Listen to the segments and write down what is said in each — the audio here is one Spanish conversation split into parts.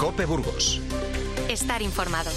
COPE Burgos. Estar informado.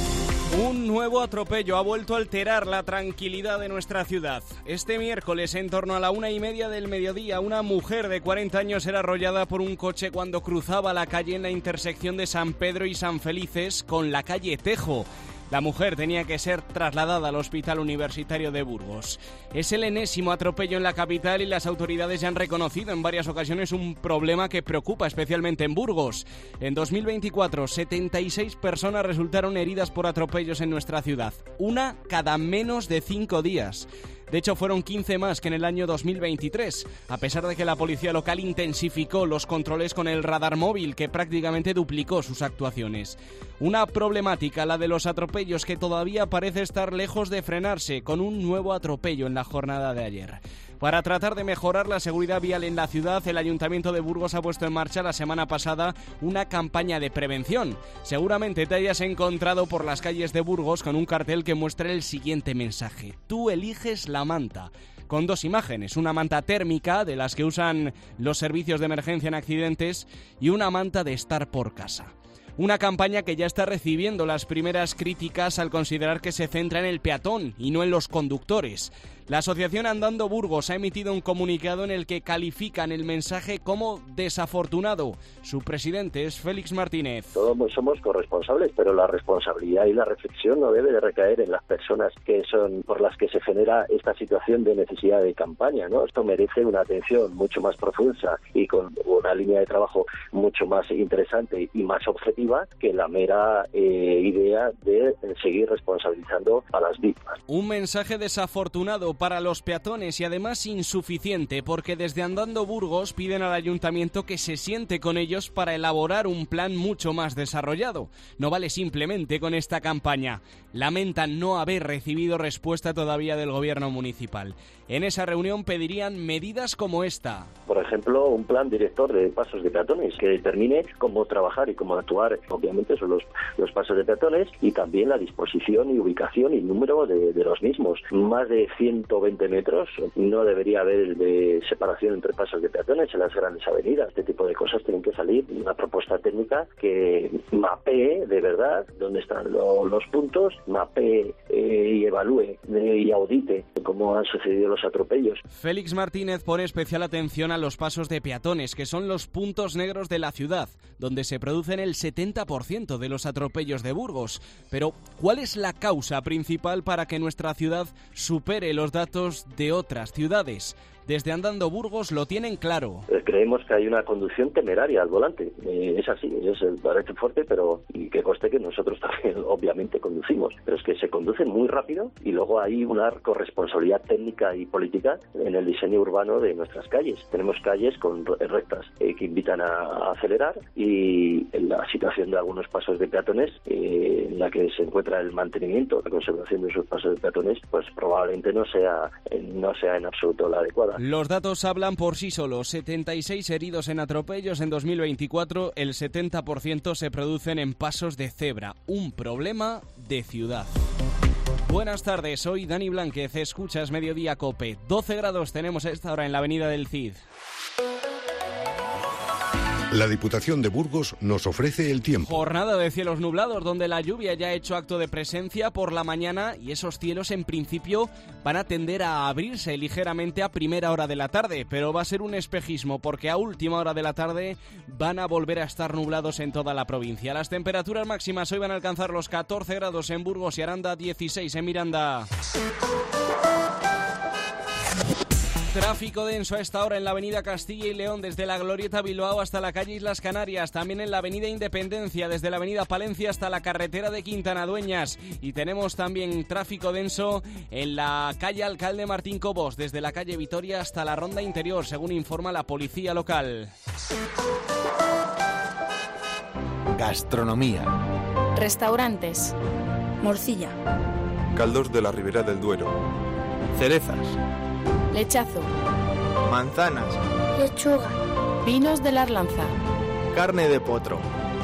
Un nuevo atropello ha vuelto a alterar la tranquilidad de nuestra ciudad. Este miércoles, en torno a la 1:30 del mediodía, una mujer de 40 años era arrollada por un coche cuando cruzaba la calle en la intersección de San Pedro y San Felices con la calle Tejo. La mujer tenía que ser trasladada al Hospital Universitario de Burgos. Es el enésimo atropello en la capital y las autoridades ya han reconocido en varias ocasiones un problema que preocupa especialmente en Burgos. En 2024, 76 personas resultaron heridas por atropellos en nuestra ciudad, una cada menos de 5 días. De hecho, fueron 15 más que en el año 2023, a pesar de que la policía local intensificó los controles con el radar móvil, que prácticamente duplicó sus actuaciones. Una problemática, la de los atropellos, que todavía parece estar lejos de frenarse, con un nuevo atropello en la jornada de ayer. Para tratar de mejorar la seguridad vial en la ciudad, el Ayuntamiento de Burgos ha puesto en marcha la semana pasada una campaña de prevención. Seguramente te hayas encontrado por las calles de Burgos con un cartel que muestra el siguiente mensaje: tú eliges la manta. Con dos imágenes, una manta térmica, de las que usan los servicios de emergencia en accidentes, y una manta de estar por casa. Una campaña que ya está recibiendo las primeras críticas al considerar que se centra en el peatón y no en los conductores. La asociación Andando Burgos ha emitido un comunicado en el que califican el mensaje como desafortunado. Su presidente es Félix Martínez. Todos somos corresponsables, pero la responsabilidad y la reflexión no debe de recaer en las personas que son por las que se genera esta situación de necesidad de campaña, ¿no? Esto merece una atención mucho más profunda y con una línea de trabajo mucho más interesante y más objetiva que la mera idea de seguir responsabilizando a las víctimas. Un mensaje desafortunado para los peatones y además insuficiente, porque desde Andando Burgos piden al ayuntamiento que se siente con ellos para elaborar un plan mucho más desarrollado. No vale simplemente con esta campaña. Lamentan no haber recibido respuesta todavía del gobierno municipal. En esa reunión pedirían medidas como esta. Por ejemplo, un plan director de pasos de peatones que determine cómo trabajar y cómo actuar. Obviamente son los pasos de peatones y también la disposición y ubicación y número de los mismos. Más de 120 metros no debería haber de separación entre pasos de peatones en las grandes avenidas. Este tipo de cosas tienen que salir. Una propuesta técnica que mapee de verdad dónde están los puntos, mapee y evalúe y audite cómo han sucedido los atropellos. Félix Martínez pone especial atención a los pasos de peatones, que son los puntos negros de la ciudad, donde se producen el 70% de los atropellos de Burgos. Pero, ¿cuál es la causa principal para que nuestra ciudad supere los datos de otras ciudades? Desde Andando Burgos lo tienen claro. Creemos que hay una conducción temeraria al volante. Es así, parece fuerte, pero y que conste que nosotros también obviamente conducimos. Pero es que se conduce muy rápido y luego hay una corresponsabilidad técnica y política en el diseño urbano de nuestras calles. Tenemos calles con rectas que invitan a acelerar y en la situación de algunos pasos de peatones en la que se encuentra el mantenimiento, la conservación de esos pasos de peatones, pues probablemente no sea en absoluto la adecuada. Los datos hablan por sí solos. 76 heridos en atropellos en 2024, el 70% se producen en pasos de cebra. Un problema de ciudad. Buenas tardes, soy Dani Blánquez, escuchas Mediodía COPE. 12 grados tenemos a esta hora en la avenida del Cid. La Diputación de Burgos nos ofrece el tiempo. Jornada de cielos nublados, donde la lluvia ya ha hecho acto de presencia por la mañana y esos cielos en principio van a tender a abrirse ligeramente a primera hora de la tarde, pero va a ser un espejismo porque a última hora de la tarde van a volver a estar nublados en toda la provincia. Las temperaturas máximas hoy van a alcanzar los 14 grados en Burgos y Aranda, 16 en Miranda. Tráfico denso a esta hora en la avenida Castilla y León, desde la Glorieta Bilbao hasta la calle Islas Canarias, también en la avenida Independencia, desde la avenida Palencia hasta la carretera de Quintana Dueñas, y tenemos también tráfico denso en la calle Alcalde Martín Cobos, desde la calle Vitoria hasta la Ronda Interior, según informa la policía local. Gastronomía. Restaurantes. Morcilla. Caldos de la Ribera del Duero. Cerezas. Lechazo. Manzanas. Lechuga. Vinos de la Arlanza. Carne de potro.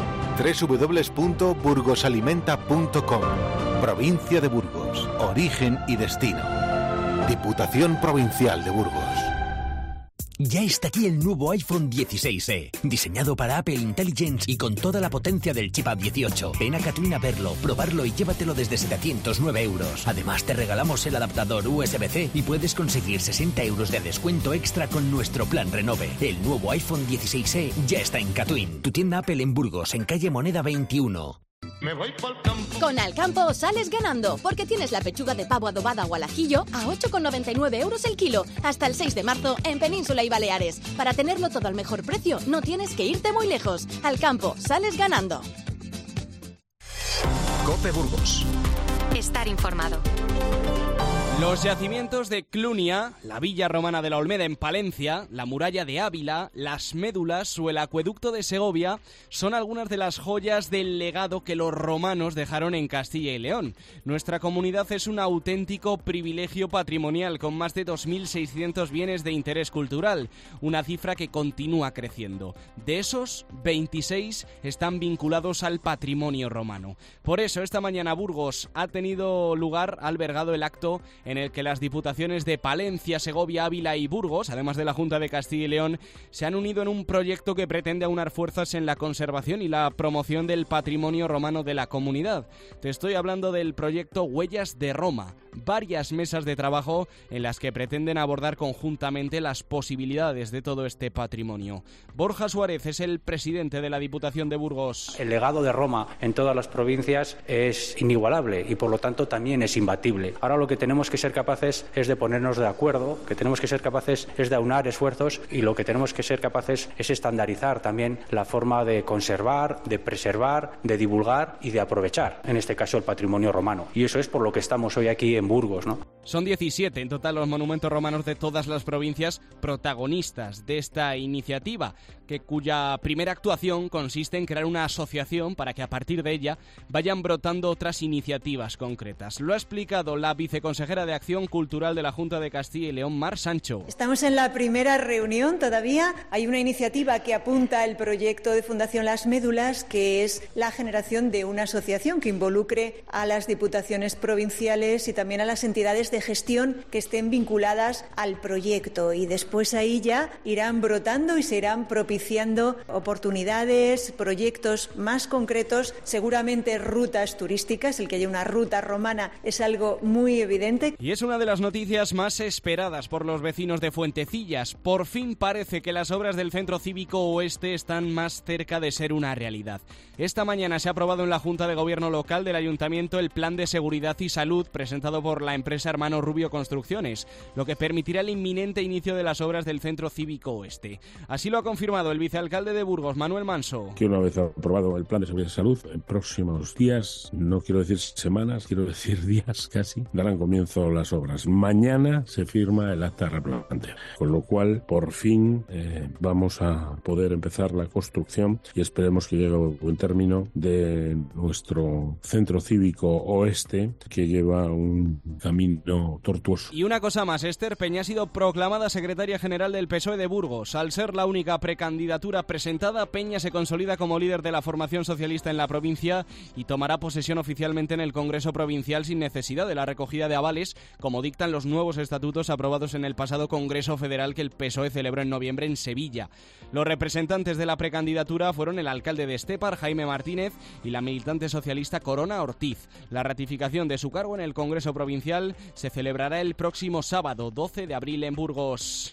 www.burgosalimenta.com. Provincia de Burgos. Origen y destino. Diputación Provincial de Burgos. Ya está aquí el nuevo iPhone 16e, diseñado para Apple Intelligence y con toda la potencia del chip A18. Ven a Catwin a verlo, probarlo y llévatelo desde 709 euros. Además te regalamos el adaptador USB-C y puedes conseguir 60 euros de descuento extra con nuestro plan Renove. El nuevo iPhone 16e ya está en Catwin, tu tienda Apple en Burgos, en calle Moneda 21. Me voy pa'l campo. Con Alcampo sales ganando, porque tienes la pechuga de pavo adobada o al ajillo a 8,99 euros el kilo, hasta el 6 de marzo en Península y Baleares. Para tenerlo todo al mejor precio, no tienes que irte muy lejos. Alcampo, sales ganando. COPE Burgos. Estar informado. Los yacimientos de Clunia, la villa romana de la Olmeda en Palencia, la muralla de Ávila, las médulas o el acueducto de Segovia son algunas de las joyas del legado que los romanos dejaron en Castilla y León. Nuestra comunidad es un auténtico privilegio patrimonial con más de 2.600 bienes de interés cultural, una cifra que continúa creciendo. De esos, 26 están vinculados al patrimonio romano. Por eso, esta mañana Burgos ha albergado el acto en el que las diputaciones de Palencia, Segovia, Ávila y Burgos, además de la Junta de Castilla y León, se han unido en un proyecto que pretende aunar fuerzas en la conservación y la promoción del patrimonio romano de la comunidad. Te estoy hablando del proyecto Huellas de Roma, varias mesas de trabajo en las que pretenden abordar conjuntamente las posibilidades de todo este patrimonio. Borja Suárez es el presidente de la Diputación de Burgos. El legado de Roma en todas las provincias es inigualable y por lo tanto también es imbatible. Ahora lo que tenemos que ser capaces es de ponernos de acuerdo, que tenemos que ser capaces es de aunar esfuerzos y lo que tenemos que ser capaces es estandarizar también la forma de conservar, de preservar, de divulgar y de aprovechar, en este caso el patrimonio romano. Y eso es por lo que estamos hoy aquí en Burgos, ¿no? Son 17 en total los monumentos romanos de todas las provincias protagonistas de esta iniciativa, cuya primera actuación consiste en crear una asociación para que a partir de ella vayan brotando otras iniciativas concretas. Lo ha explicado la viceconsejera de Acción Cultural de la Junta de Castilla y León, Mar Sancho. Estamos en la primera reunión todavía. Hay una iniciativa que apunta al proyecto de Fundación Las Médulas, que es la generación de una asociación que involucre a las diputaciones provinciales y también a las entidades de gestión que estén vinculadas al proyecto. Y después ahí ya irán brotando y se irán propiciando oportunidades, proyectos más concretos, seguramente rutas turísticas. El que haya una ruta romana es algo muy evidente. Y es una de las noticias más esperadas por los vecinos de Fuentecillas. Por fin parece que las obras del Centro Cívico Oeste están más cerca de ser una realidad. Esta mañana se ha aprobado en la Junta de Gobierno Local del Ayuntamiento el Plan de Seguridad y Salud presentado por la empresa Hermano Rubio Construcciones, lo que permitirá el inminente inicio de las obras del Centro Cívico Oeste. Así lo ha confirmado el vicealcalde de Burgos, Manuel Manso. Que una vez aprobado el Plan de Seguridad y Salud, en próximos días, no quiero decir semanas, quiero decir días casi, darán comienzo las obras. Mañana se firma el acta de replanteo, con lo cual por fin vamos a poder empezar la construcción y esperemos que llegue a buen término de nuestro Centro Cívico Oeste, que lleva un camino tortuoso. Y una cosa más, Esther Peña ha sido proclamada secretaria general del PSOE de Burgos. Al ser la única precandidatura presentada, Peña se consolida como líder de la formación socialista en la provincia y tomará posesión oficialmente en el Congreso Provincial sin necesidad de la recogida de avales, como dictan los nuevos estatutos aprobados en el pasado Congreso Federal que el PSOE celebró en noviembre en Sevilla. Los representantes de la precandidatura fueron el alcalde de Estepar, Jaime Martínez, y la militante socialista Corona Ortiz. La ratificación de su cargo en el Congreso Provincial se celebrará el próximo sábado, 12 de abril en Burgos.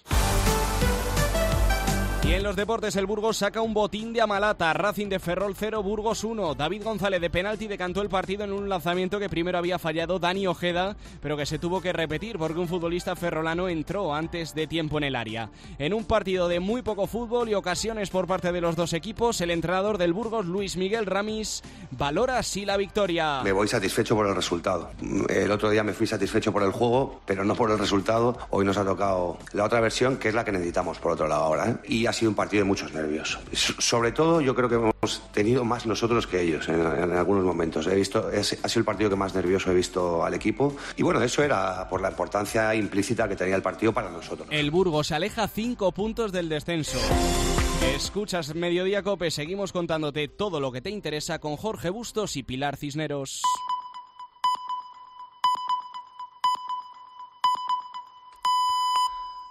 Y en los deportes, el Burgos saca un botín de Amalata. Racing de Ferrol 0, Burgos 1. David González de penalti decantó el partido en un lanzamiento que primero había fallado Dani Ojeda, pero que se tuvo que repetir porque un futbolista ferrolano entró antes de tiempo en el área. En un partido de muy poco fútbol y ocasiones por parte de los dos equipos, el entrenador del Burgos, Luis Miguel Ramis, valora así la victoria. Me voy satisfecho por el resultado. El otro día me fui satisfecho por el juego, pero no por el resultado. Hoy nos ha tocado la otra versión, que es la que necesitamos por otro lado ahora, ¿eh? Y ha sido un partido de muchos nervios. Sobre todo, yo creo que hemos tenido más nosotros que ellos en algunos momentos. Ha sido el partido que más nervioso he visto al equipo. Y bueno, eso era por la importancia implícita que tenía el partido para nosotros. El Burgos aleja 5 puntos del descenso. Escuchas Mediodía COPE, seguimos contándote todo lo que te interesa con Jorge Bustos y Pilar Cisneros.